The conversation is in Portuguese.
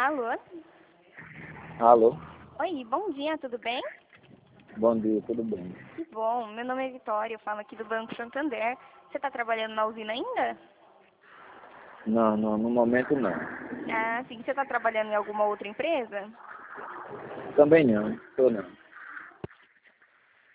Alô? Alô? Oi, bom dia, tudo bem? Bom dia, tudo bem? Que bom, meu nome é Vitória, eu falo aqui do Banco Santander. Você está trabalhando na usina ainda? Não, no momento não. Ah, sim, você está trabalhando em alguma outra empresa? Também não, estou não.